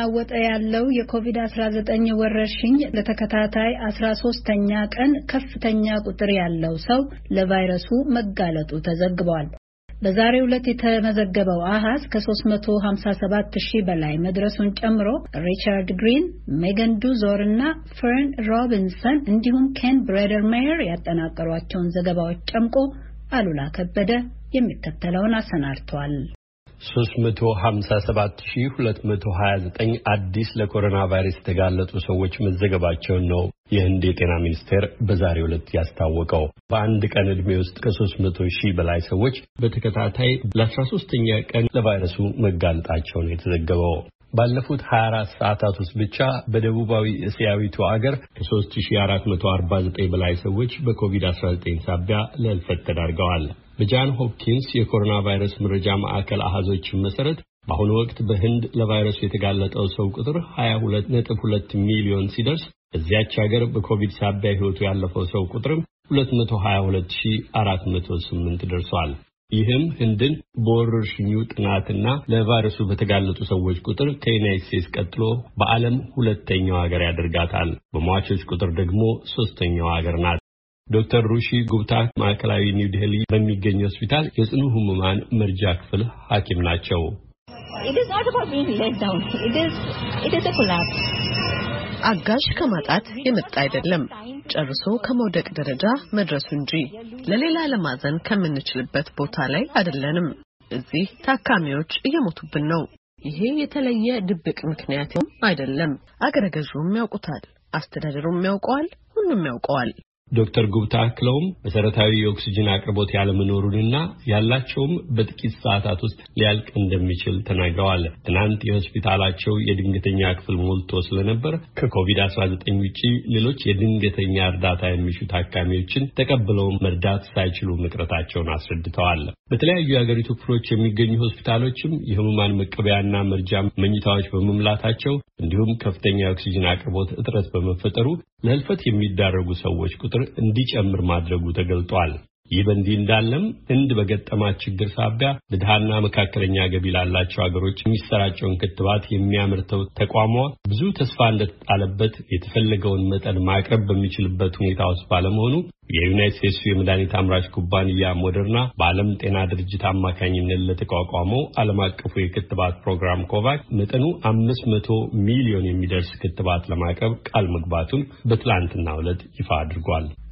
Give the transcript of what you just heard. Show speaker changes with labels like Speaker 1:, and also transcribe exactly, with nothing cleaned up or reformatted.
Speaker 1: እየተናወጠ ያለው የኮቪድ አስራ ዘጠኝ ወረርሽኝ ለተከታታይ አስራ ሶስተኛ ቀን ከፍተኛ ቁጥር ያለው ሰው ለቫይረሱ መጋለጡ ተዘግቧል። በዛሬው ዕለት የተመዘገበው አሃዝ ከ357 ሺህ በላይ መድረሱን ጨምሮ ሪቻርድ ግሪን፣ ሜገን ዱዞር እና ፈርን ሮቢንሰን እንዲሁም ኬን ብሬደርሜየር ያጠናቀሯቸውን ዘገባዎች ጨምቆ አሉላ ከበደ የሚከተለውን አሰናድቷል።
Speaker 2: ሶስት መቶ ሃምሳ ሰባት ሺህ ሁለት መቶ ሀያ ዘጠኝ አዲስ ለኮሮና ቫይረስ የተጋለጡ ሰዎች መዘገባቸውን ነው የህንድ የጤና ሚኒስቴር በዛሬው ዕለት ያስታወቀው። በአንድ ቀን ዕድሜ ውስጥ ከሶስት መቶ ሺህ በላይ ሰዎች በተከታታይ ለአስራ ሶስተኛ ቀን ለቫይረሱ መጋለጣቸውን የተዘገበው። ባለፉት ሀያ አራት ሰዓታት ውስጥ ብቻ በደቡባዊ እስያዊቱ አገር ከሶስት ሺህ አራት መቶ አርባ ዘጠኝ በላይ ሰዎች በኮቪድ አስራ ዘጠኝ ሳቢያ ለህልፈት ተዳርገዋል። በጃን ሆፕኪንስ የኮሮና ቫይረስ መረጃ ማዕከል አሃዞች መሰረት በአሁኑ ወቅት በህንድ ለቫይረሱ የተጋለጠው ሰው ቁጥር ሀያ ሁለት ነጥብ ሁለት ሚሊዮን ሲደርስ እዚያች ሀገር በኮቪድ ሳቢያ ህይወቱ ያለፈው ሰው ቁጥርም ሁለት መቶ ሀያ ሁለት ሺህ አራት መቶ ስምንት ደርሷል። ይህም ህንድን በወረርሽኙ ጥናትና ለቫይረሱ በተጋለጡ ሰዎች ቁጥር ከዩናይትድ ስቴትስ ቀጥሎ በዓለም ሁለተኛው ሀገር ያደርጋታል። በሟቾች ቁጥር ደግሞ ሶስተኛው ሀገር ናት። ዶክተር ሩሺ ጉፕታ ማዕከላዊ ኒው ዴልሂ በሚገኝ ሆስፒታል የጽኑ ህሙማን መርጃ ክፍል ሐኪም ናቸው።
Speaker 3: It is not about being let down. It is it is a collapse.
Speaker 4: አጋዥ ከማጣት የመጣ አይደለም፣ ጨርሶ ከመውደቅ ደረጃ መድረሱ እንጂ ለሌላ ለማዘን ከምንችልበት ቦታ ላይ አይደለንም። እዚህ ታካሚዎች እየሞቱብን ነው። ይሄ የተለየ ድብቅ ምክንያትም አይደለም። አገረ ገዡም ያውቁታል፣ አስተዳደሩም ያውቀዋል፣ ሁሉም ያውቀዋል።
Speaker 2: ዶክተር ጉፕታ አክለውም መሰረታዊ የኦክሲጅን አቅርቦት ያለመኖሩንና ያላቸውም በጥቂት ሰዓታት ውስጥ ሊያልቅ እንደሚችል ተናግረዋል። ትናንት የሆስፒታላቸው የድንገተኛ ክፍል ሞልቶ ስለነበር ከኮቪድ አስራ ዘጠኝ ውጪ ሌሎች የድንገተኛ እርዳታ የሚሹ ታካሚዎችን ተቀብለው መርዳት ሳይችሉ መቅረታቸውን አስረድተዋል። በተለያዩ የሀገሪቱ ክፍሎች የሚገኙ ሆስፒታሎችም የህሙማን መቀበያና መርጃ መኝታዎች በመምላታቸው እንዲሁም ከፍተኛ የኦክሲጅን አቅርቦት እጥረት በመፈጠሩ ለህልፈት የሚዳረጉ ሰዎች ቁጥር እንዲጨምር ማድረጉ ተገልጧል። ይህ በእንዲህ እንዳለም ህንድ በገጠማት ችግር ሳቢያ ለድሃና መካከለኛ ገቢ ላላቸው ሀገሮች የሚሰራጨውን ክትባት የሚያመርተው ተቋሟ ብዙ ተስፋ እንደተጣለበት የተፈለገውን መጠን ማቅረብ በሚችልበት ሁኔታ ውስጥ ባለመሆኑ የዩናይትድ ስቴትስ የመድኃኒት አምራች ኩባንያ ሞደርና በዓለም ጤና ድርጅት አማካኝነት ለተቋቋመው ዓለም አቀፉ የክትባት ፕሮግራም ኮቫክስ መጠኑ አምስት መቶ ሚሊዮን የሚደርስ ክትባት ለማቅረብ ቃል መግባቱን በትላንትናው ዕለት ይፋ አድርጓል።